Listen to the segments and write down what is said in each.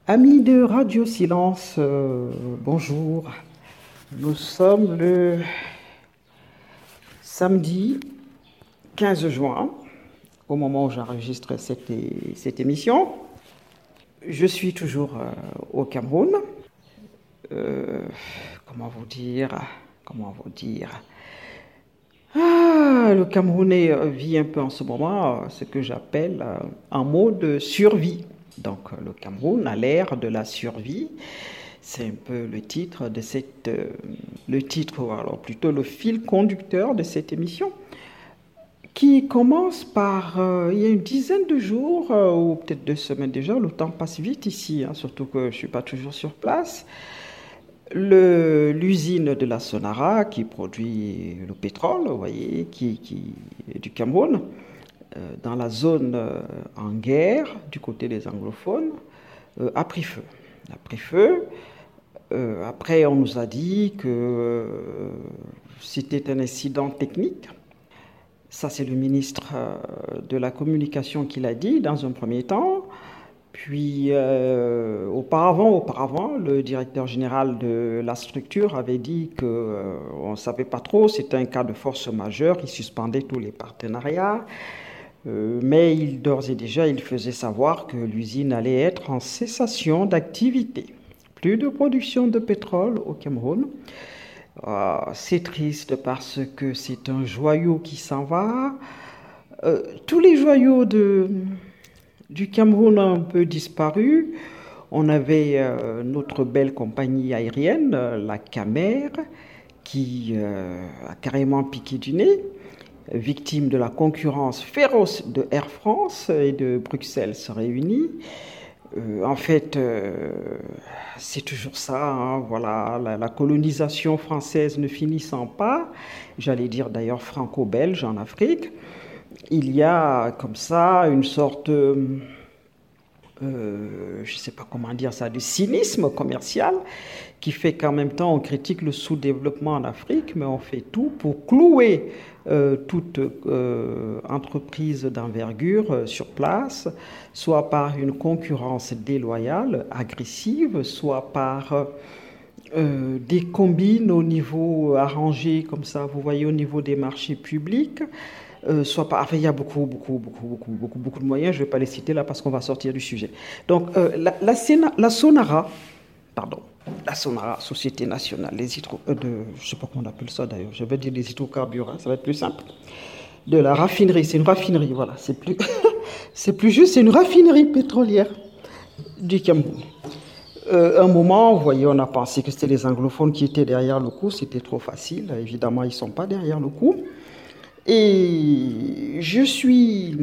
Amis de Radio Silence, bonjour. Nous sommes le samedi 15 juin, au moment où j'enregistre cette émission. Je suis toujours au Cameroun. Comment vous dire le Camerounais vit un peu en ce moment ce que j'appelle un mode survie. Donc le Cameroun a l'ère de la survie. C'est un peu le titre alors plutôt le fil conducteur de cette émission, qui commence par, il y a une dizaine de jours, ou peut-être 2 semaines déjà, le temps passe vite ici, surtout que je ne suis pas toujours sur place. L'usine de la Sonara qui produit le pétrole, vous voyez, qui du Cameroun, dans la zone en guerre, du côté des anglophones, a pris feu. Après, on nous a dit que c'était un incident technique. Ça, c'est le ministre de la Communication qui l'a dit dans un premier temps. Puis, auparavant, le directeur général de la structure avait dit qu'on ne savait pas trop, c'était un cas de force majeure, il suspendait tous les partenariats. Mais d'ores et déjà, il faisait savoir que l'usine allait être en cessation d'activité. Plus de production de pétrole au Cameroun. C'est triste parce que c'est un joyau qui s'en va. Tous les joyaux du Cameroun ont un peu disparu. On avait notre belle compagnie aérienne, la Camer, qui a carrément piqué du nez, victime de la concurrence féroce de Air France et de Bruxelles se réunit. En fait, c'est toujours ça, voilà, la colonisation française ne finissant pas, j'allais dire d'ailleurs franco-belge en Afrique, il y a comme ça une sorte, je ne sais pas comment dire ça, de cynisme commercial qui fait qu'en même temps on critique le sous-développement en Afrique, mais on fait tout pour clouer toute entreprise d'envergure sur place, soit par une concurrence déloyale, agressive, soit par des combines au niveau arrangé, comme ça, vous voyez, au niveau des marchés publics, soit par... Enfin, il y a beaucoup de moyens, je ne vais pas les citer là parce qu'on va sortir du sujet. Donc, la Sonara, Société nationale, je ne sais pas comment on appelle ça d'ailleurs, je vais dire les hydrocarbures, ça va être plus simple. De la raffinerie, c'est une raffinerie, voilà, c'est plus juste, c'est une raffinerie pétrolière du Cameroun. Un moment, vous voyez, on a pensé que c'était les anglophones qui étaient derrière le coup, c'était trop facile, évidemment, ils ne sont pas derrière le coup. Et je suis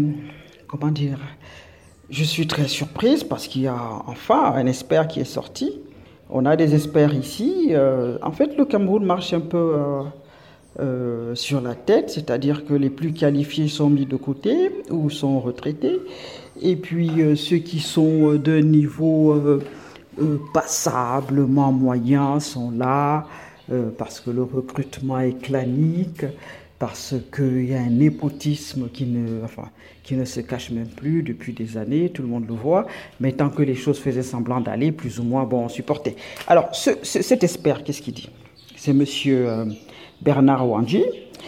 très surprise parce qu'il y a enfin un expert qui est sorti. On a des experts ici. En fait, le Cameroun marche un peu sur la tête, c'est-à-dire que les plus qualifiés sont mis de côté ou sont retraités. Et puis ceux qui sont d'un niveau passablement moyen sont là parce que le recrutement est clanique, parce qu'il y a un népotisme qui ne se cache même plus depuis des années, tout le monde le voit, mais tant que les choses faisaient semblant d'aller, plus ou moins, bon, on supportait. Alors, cet expert, qu'est-ce qu'il dit? C'est monsieur Bernard Ouandji.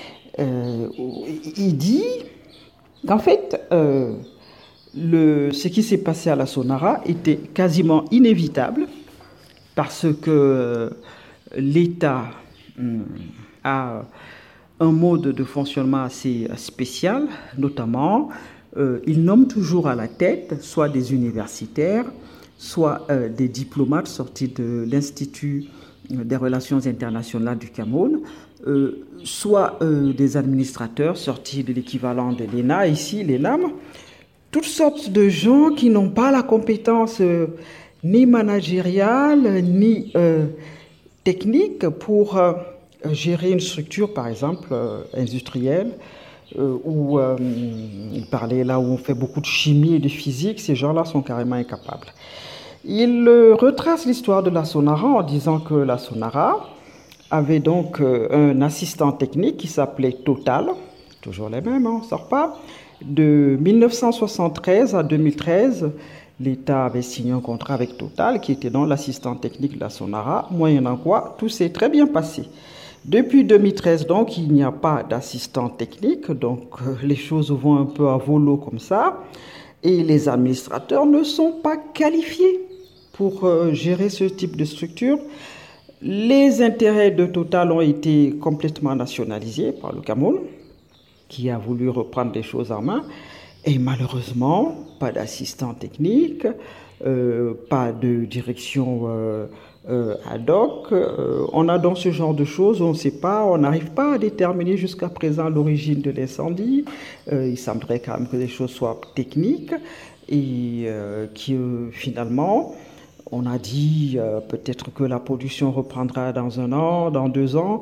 Il dit qu'en fait, ce qui s'est passé à la Sonara était quasiment inévitable parce que l'État a un mode de fonctionnement assez spécial, notamment, il nomme toujours à la tête soit des universitaires, soit des diplomates sortis de l'Institut des relations internationales du Cameroun, soit des administrateurs sortis de l'équivalent de l'ENA, ici, l'ENAM, toutes sortes de gens qui n'ont pas la compétence ni managériale, ni technique pour gérer une structure, par exemple, industrielle, où il parlait là où on fait beaucoup de chimie et de physique, ces gens-là sont carrément incapables. Il retrace l'histoire de la Sonara en disant que la Sonara avait donc un assistant technique qui s'appelait Total, toujours les mêmes, on ne sort pas, de 1973 à 2013, l'État avait signé un contrat avec Total, qui était donc l'assistant technique de la Sonara, moyennant quoi tout s'est très bien passé. Depuis 2013, donc, il n'y a pas d'assistant technique, donc les choses vont un peu à volo comme ça, et les administrateurs ne sont pas qualifiés pour gérer ce type de structure. Les intérêts de Total ont été complètement nationalisés par le Cameroun, qui a voulu reprendre les choses en main, et malheureusement, pas d'assistant technique, pas de direction ad hoc. On a dans ce genre de choses, on ne sait pas, on n'arrive pas à déterminer jusqu'à présent l'origine de l'incendie. Il semblerait quand même que les choses soient techniques et que finalement, on a dit peut-être que la pollution reprendra dans 1 an, dans 2 ans.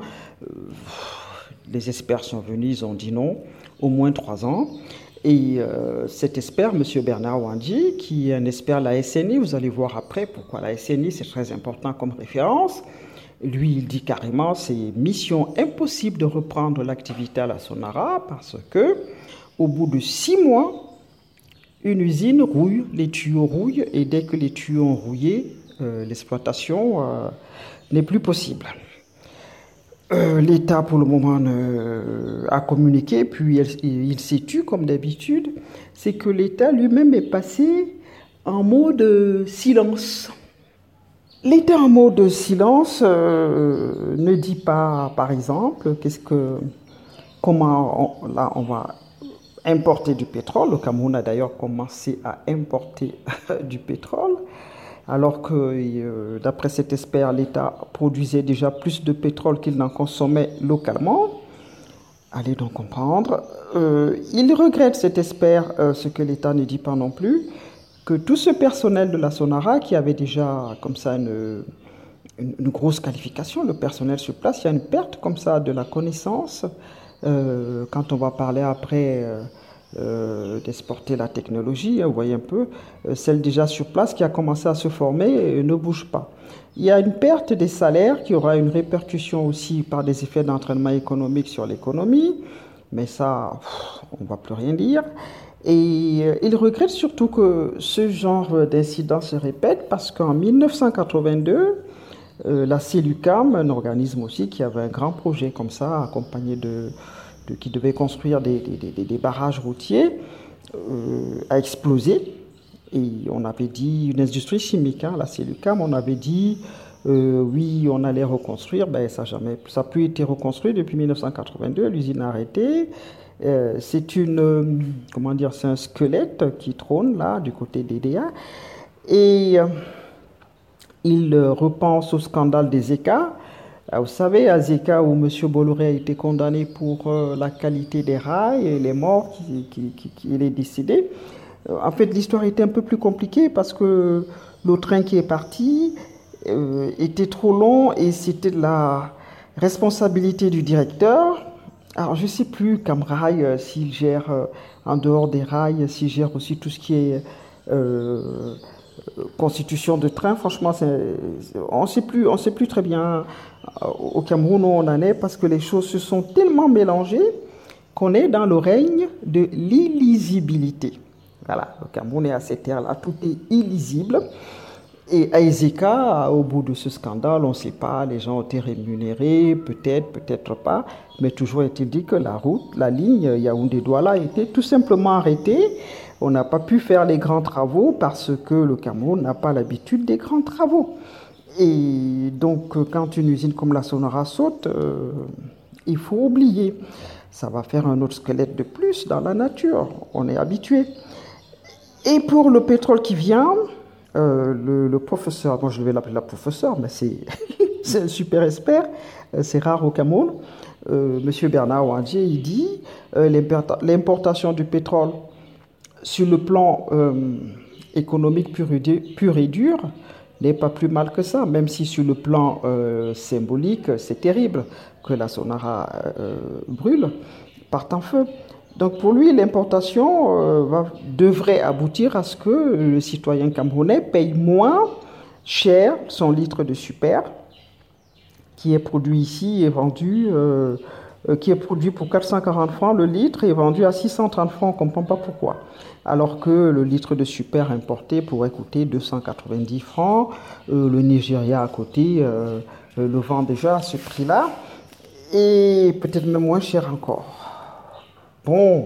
Les experts sont venus, ils ont dit non, au moins 3 ans. Et cet expert, M. Bernard Wandji, qui est un expert de la SNI, vous allez voir après pourquoi la SNI c'est très important comme référence, lui il dit carrément c'est mission impossible de reprendre l'activité à la Sonara parce que au bout de 6 mois, une usine rouille, les tuyaux rouillent et dès que les tuyaux ont rouillé, l'exploitation n'est plus possible. L'État, pour le moment, a communiqué, puis il s'est tu, comme d'habitude. C'est que l'État lui-même est passé en mode silence. L'État en mode silence ne dit pas, par exemple, comment on va importer du pétrole. Le Cameroun a d'ailleurs commencé à importer du pétrole. Alors que, d'après cet expert, l'État produisait déjà plus de pétrole qu'il n'en consommait localement. Allez donc comprendre. Il regrette, cet expert, ce que l'État ne dit pas non plus, que tout ce personnel de la Sonara, qui avait déjà comme ça une grosse qualification, le personnel sur place, il y a une perte comme ça de la connaissance. Quand on va parler après d'exporter la technologie, vous voyez un peu, celle déjà sur place qui a commencé à se former ne bouge pas. Il y a une perte des salaires qui aura une répercussion aussi par des effets d'entraînement économique sur l'économie, mais ça, on ne va plus rien dire. Et il regrette surtout que ce genre d'incident se répète parce qu'en 1982, la CELUCAM, un organisme aussi qui avait un grand projet comme ça, accompagné qui devait construire des barrages routiers, a explosé. Et on avait dit, une industrie chimique, la CELUCAM, on avait dit, oui, on allait reconstruire. Ben, ça n'a plus été reconstruit depuis 1982, l'usine a arrêté. C'est c'est un squelette qui trône là, du côté d'EDA. Et il repense au scandale des ECA. Vous savez, à Zeka, où M. Bolloré a été condamné pour la qualité des rails et les morts qu'il est décédé. En fait, l'histoire était un peu plus compliquée parce que le train qui est parti était trop long et c'était de la responsabilité du directeur. Alors, je ne sais plus, Camrail, s'il gère en dehors des rails, s'il gère aussi tout ce qui est constitution de train. Franchement, on ne sait plus très bien au Cameroun où on en est parce que les choses se sont tellement mélangées qu'on est dans le règne de l'illisibilité. Voilà, le Cameroun est à cette ère-là, tout est illisible. Et à Ezeka, au bout de ce scandale, on ne sait pas, les gens ont été rémunérés, peut-être, peut-être pas, mais toujours est-il dit que la ligne Yaoundé-Douala a été tout simplement arrêtée. On n'a pas pu faire les grands travaux parce que le Cameroun n'a pas l'habitude des grands travaux. Et donc, quand une usine comme la Sonara saute, il faut oublier. Ça va faire un autre squelette de plus dans la nature. On est habitué. Et pour le pétrole qui vient, le professeur, moi je vais l'appeler la professeure, mais c'est un super expert, c'est rare au Cameroun. Monsieur Bernard Wandji, il dit l'importation du pétrole sur le plan économique pur et dur n'est pas plus mal que ça, même si sur le plan symbolique, c'est terrible que la Sonara brûle, parte en feu. Donc pour lui, l'importation devrait aboutir à ce que le citoyen camerounais paye moins cher son litre de super qui est produit ici et vendu qui est produit pour 440 francs le litre et vendu à 630 francs. On ne comprend pas pourquoi. Alors que le litre de super importé pourrait coûter 290 francs. Le Nigeria à côté le vend déjà à ce prix-là. Et peut-être même moins cher encore. Bon,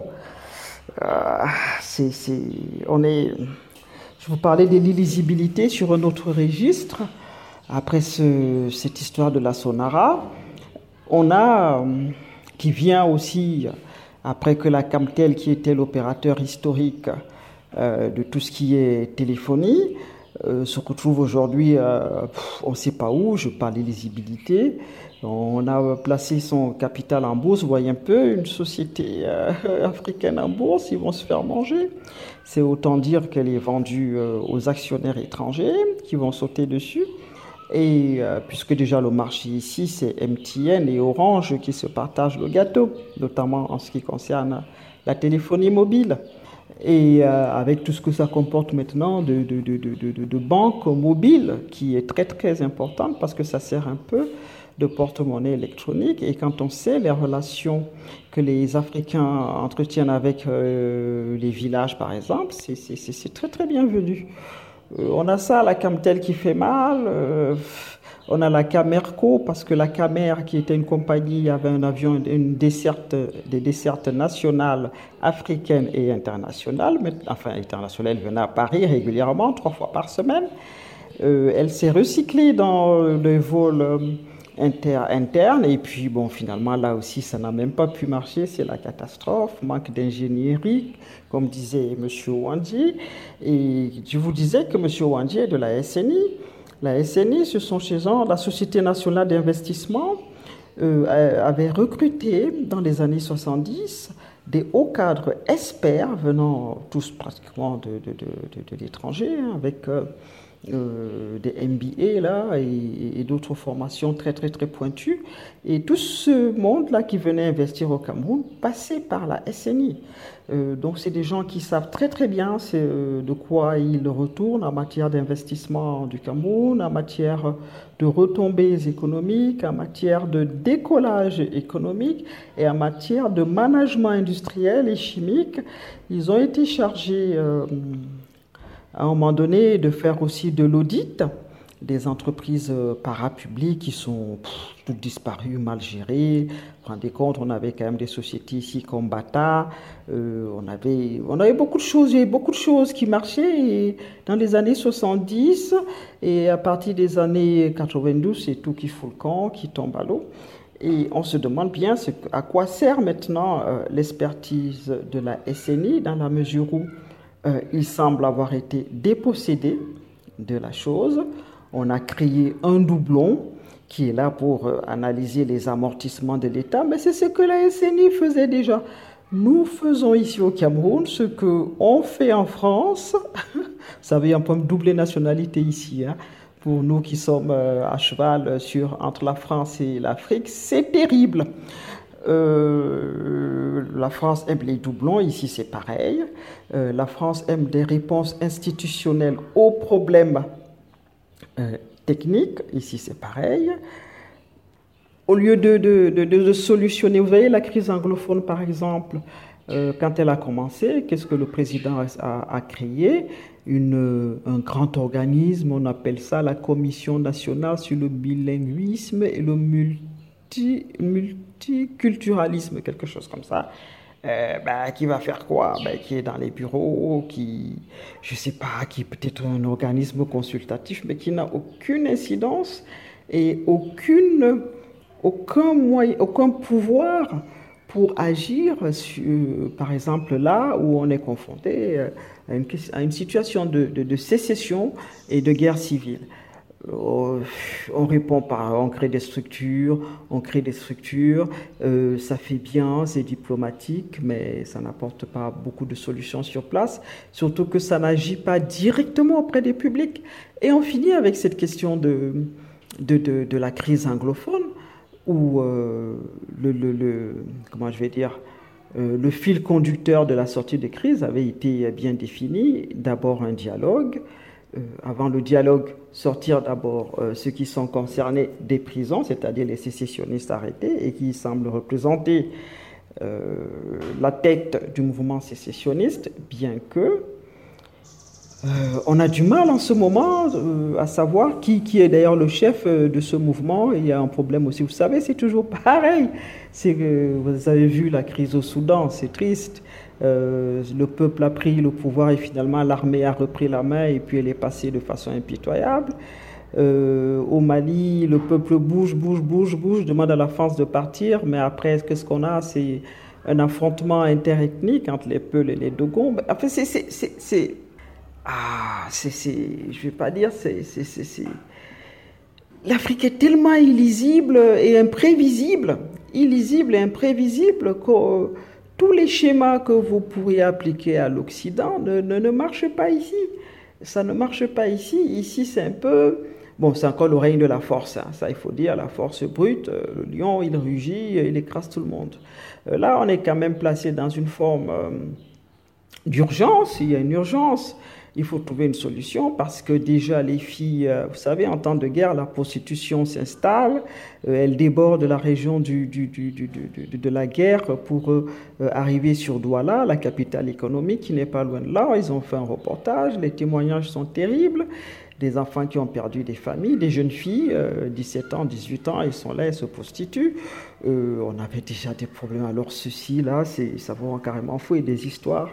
je vous parlais de l'illisibilité sur un autre registre. Après cette histoire de la Sonara, on a, qui vient aussi, après que la Camtel, qui était l'opérateur historique de tout ce qui est téléphonie, se retrouve aujourd'hui, on ne sait pas où, je parle d'illisibilité. On a placé son capital en bourse, vous voyez un peu, une société africaine en bourse, ils vont se faire manger. C'est autant dire qu'elle est vendue aux actionnaires étrangers qui vont sauter dessus. Et puisque déjà le marché ici, c'est MTN et Orange qui se partagent le gâteau, notamment en ce qui concerne la téléphonie mobile. Et avec tout ce que ça comporte maintenant de banques mobiles, qui est très très importante parce que ça sert un peu de porte-monnaie électronique. Et quand on sait les relations que les Africains entretiennent avec les villages, par exemple, c'est très très bienvenu. On a ça, la Camtel qui fait mal. On a la Camerco, parce que la Camer, qui était une compagnie, avait un avion, des dessertes nationales, africaines et internationales. Enfin, internationales, elle venait à Paris régulièrement, 3 fois par semaine. Elle s'est recyclée dans les vols internes. Et puis, bon, finalement, là aussi, ça n'a même pas pu marcher. C'est la catastrophe, manque d'ingénierie, comme disait M. Ouandji. Et je vous disais que M. Ouandji est de la SNI. La SNI, ce sont chez eux, la Société nationale d'investissement avait recruté dans les années 70 des hauts cadres experts venant tous pratiquement de l'étranger, avec des MBA là, et d'autres formations très très très pointues. Et tout ce monde-là qui venait investir au Cameroun passait par la SNI. Donc c'est des gens qui savent très très bien de quoi ils retournent en matière d'investissement du Cameroun, en matière de retombées économiques, en matière de décollage économique et en matière de management industriel et chimique. Ils ont été chargés à un moment donné de faire aussi de l'audit des entreprises parapubliques qui sont toutes disparues, mal gérées. Vous vous rendez compte, on avait quand même des sociétés ici comme Bata, on avait beaucoup de choses, il y avait beaucoup de choses qui marchaient dans les années 70 et à partir des années 92, c'est tout qui fout le camp, qui tombe à l'eau. Et on se demande bien à quoi sert maintenant l'expertise de la SNI dans la mesure où il semble avoir été dépossédé de la chose. On a créé un doublon qui est là pour analyser les amortissements de l'État, mais c'est ce que la SNI faisait déjà. Nous faisons ici au Cameroun ce qu'on fait en France. Vous savez, on peut doubler nationalité ici. Hein. Pour nous qui sommes à cheval entre la France et l'Afrique, c'est terrible. La France aime les doublons, ici c'est pareil. La France aime des réponses institutionnelles aux problèmes techniques, ici c'est pareil. Au lieu de solutionner, vous voyez la crise anglophone par exemple, quand elle a commencé, qu'est-ce que le président a créé? Un grand organisme, on appelle ça la Commission nationale sur le bilinguisme et le multiculturalisme, quelque chose comme ça. Qui va faire quoi? Qui est dans les bureaux, je ne sais pas, qui est peut-être un organisme consultatif, mais qui n'a aucune incidence et aucun pouvoir pour agir, par exemple là où on est confronté à une situation de sécession et de guerre civile. On répond on crée des structures, ça fait bien, c'est diplomatique, mais ça n'apporte pas beaucoup de solutions sur place, surtout que ça n'agit pas directement auprès des publics. Et on finit avec cette question de la crise anglophone, où le fil conducteur de la sortie de crise avait été bien défini. D'abord un dialogue, avant le dialogue, sortir d'abord ceux qui sont concernés des prisons, c'est-à-dire les sécessionnistes arrêtés et qui semblent représenter la tête du mouvement sécessionniste, bien que on a du mal en ce moment à savoir qui est d'ailleurs le chef de ce mouvement. Il y a un problème aussi, vous savez, c'est toujours pareil. C'est que vous avez vu la crise au Soudan, c'est triste. Le peuple a pris le pouvoir et finalement l'armée a repris la main et puis elle est passée de façon impitoyable. Au Mali, le peuple bouge, demande à la France de partir, mais après, qu'est-ce qu'on a? C'est un affrontement interethnique entre les Peuls et les Dogons. Enfin, je vais pas dire, l'Afrique est tellement illisible et imprévisible, que tous les schémas que vous pourriez appliquer à l'Occident ne marchent pas ici. Ça ne marche pas ici. Ici, c'est un peu... Bon, c'est encore le règne de la force, hein. Ça il faut dire, la force brute. Le lion, il rugit, il écrase tout le monde. Là, on est quand même placé dans une forme d'urgence. Il y a une urgence. Il faut trouver une solution parce que déjà les filles, vous savez, en temps de guerre, la prostitution s'installe, elle déborde de la région de la guerre pour arriver sur Douala, la capitale économique qui n'est pas loin de là. Ils ont fait un reportage, les témoignages sont terribles, des enfants qui ont perdu des familles, des jeunes filles, 17 ans, 18 ans, ils sont là, elles se prostituent. On avait déjà des problèmes, alors ceci là, ça va carrément fou et des histoires...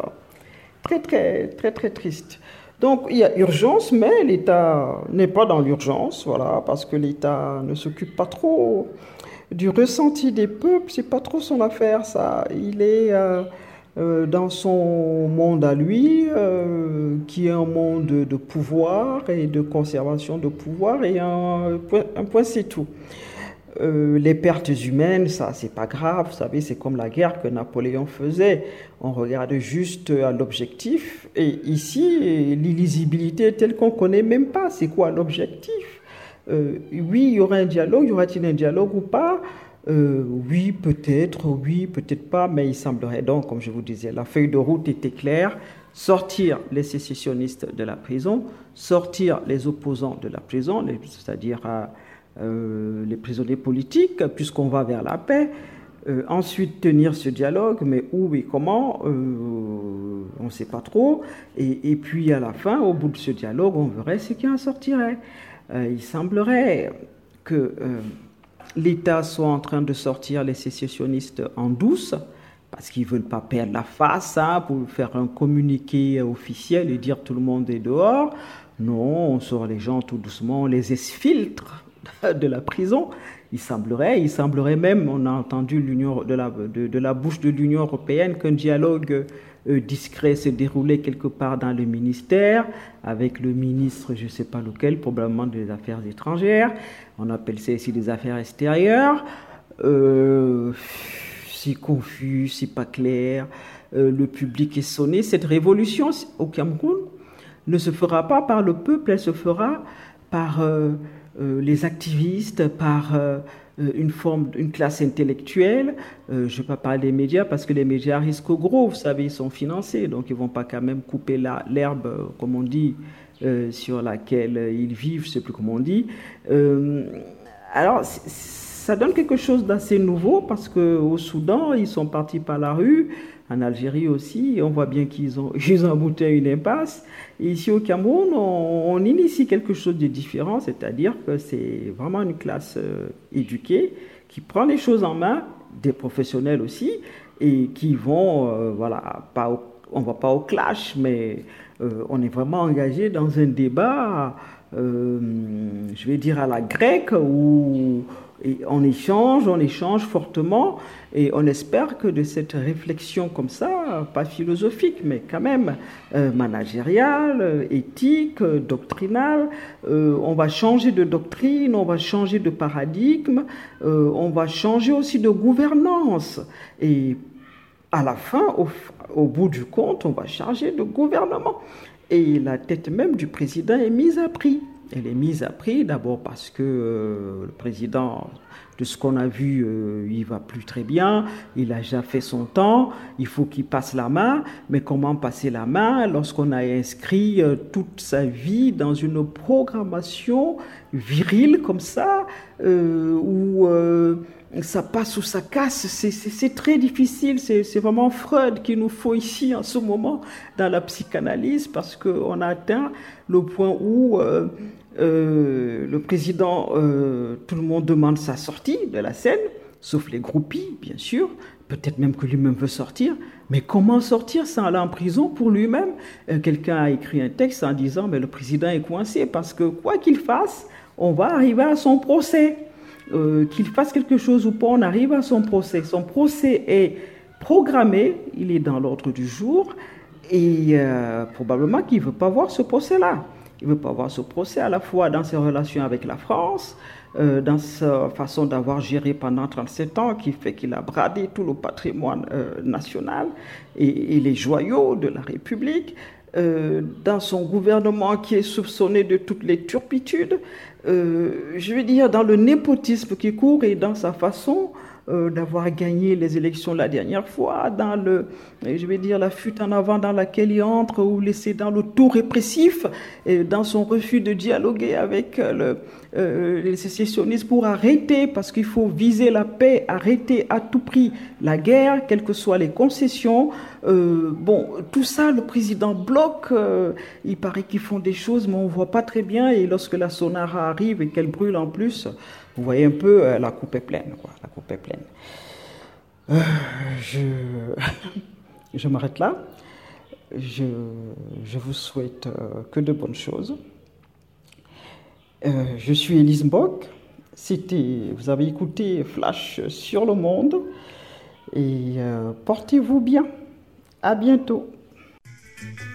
très triste. Donc il y a urgence, mais l'État n'est pas dans l'urgence, voilà, parce que l'État ne s'occupe pas trop du ressenti des peuples, c'est pas trop son affaire, ça. Il est dans son monde à lui, qui est un monde de pouvoir et de conservation de pouvoir, et un point c'est tout. Les pertes humaines, ça, c'est pas grave, vous savez, c'est comme la guerre que Napoléon faisait. On regarde juste à l'objectif. Et ici, l'illisibilité est telle qu'on ne connaît même pas. C'est quoi l'objectif? Oui, il y aura un dialogue, y aura-t-il un dialogue ou pas? Oui, peut-être pas, mais il semblerait donc, comme je vous disais, la feuille de route était claire. Sortir les sécessionnistes de la prison, sortir les opposants de la prison, c'est-à-dire... les prisonniers politiques, puisqu'on va vers la paix. Ensuite, tenir ce dialogue, mais où et comment, on ne sait pas trop. Et puis, à la fin, au bout de ce dialogue, on verrait ce qui en sortirait. Il semblerait que l'État soit en train de sortir les sécessionnistes en douce, parce qu'ils ne veulent pas perdre la face, hein, pour faire un communiqué officiel et dire tout le monde est dehors. Non, on sort les gens tout doucement, on les exfiltre de la prison. Il semblerait même, on a entendu de la bouche de l'Union européenne qu'un dialogue discret se déroulait quelque part dans le ministère avec le ministre, je ne sais pas lequel, probablement des Affaires étrangères. On appelle ça ici des Affaires extérieures. C'est confus, c'est pas clair. Le public est sonné. Cette révolution au Cameroun ne se fera pas par le peuple, elle se fera par les activistes, par une classe intellectuelle. Je ne vais pas parler des médias parce que les médias risquent gros, vous savez, ils sont financés, donc ils ne vont pas quand même couper l'herbe, comme on dit, sur laquelle ils vivent, je ne sais plus comment on dit. Alors, ça donne quelque chose d'assez nouveau parce qu'au Soudan, ils sont partis par la rue. En Algérie aussi, on voit bien qu'ils ont abouti à une impasse. Et ici au Cameroun, on initie quelque chose de différent, c'est-à-dire que c'est vraiment une classe éduquée qui prend les choses en main, des professionnels aussi, et qui vont, on ne va pas au clash, mais on est vraiment engagé dans un débat, je vais dire à la grecque, où on échange fortement, et on espère que de cette réflexion comme ça, pas philosophique, mais quand même managériale, éthique, doctrinale, on va changer de doctrine, on va changer de paradigme, on va changer aussi de gouvernance. Et à la fin, au bout du compte, on va changer de gouvernement. Et la tête même du président est mise à prix. Elle est mise à prix, d'abord parce que le président, de ce qu'on a vu, il va plus très bien, il a déjà fait son temps, il faut qu'il passe la main. Mais comment passer la main lorsqu'on a inscrit toute sa vie dans une programmation virile comme ça, où ça passe ou ça casse? C'est très difficile, c'est vraiment Freud qu'il nous faut ici en ce moment dans la psychanalyse, parce qu'on a atteint le point où le président, tout le monde demande sa sortie de la scène, sauf les groupies, bien sûr. Peut-être même que lui-même veut sortir. Mais comment sortir sans aller en prison pour lui-même? Quelqu'un a écrit un texte en disant, mais le président est coincé parce que quoi qu'il fasse, on va arriver à son procès. Qu'il fasse quelque chose ou pas, on arrive à son procès. Son procès est programmé, il est dans l'ordre du jour, et probablement qu'il ne veut pas voir ce procès-là. Il ne veut pas voir ce procès à la fois dans ses relations avec la France, dans sa façon d'avoir géré pendant 37 ans, qui fait qu'il a bradé tout le patrimoine national et les joyaux de la République, dans son gouvernement qui est soupçonné de toutes les turpitudes, je veux dire dans le népotisme qui court et dans sa façon d'avoir gagné les élections la dernière fois, dans la fuite en avant dans laquelle il entre, ou laissé dans le tout répressif, et dans son refus de dialoguer avec les sécessionnistes pour arrêter, parce qu'il faut viser la paix, arrêter à tout prix la guerre, quelles que soient les concessions. Tout ça, le président bloque. Il paraît qu'ils font des choses, mais on ne voit pas très bien. Et lorsque la Sonara arrive et qu'elle brûle en plus, vous voyez un peu, la coupe est pleine, quoi. La coupe est pleine. Je m'arrête là. Je vous souhaite que de bonnes choses. Je suis Élise Bock. Vous avez écouté Flash sur le monde. Et portez-vous bien. À bientôt.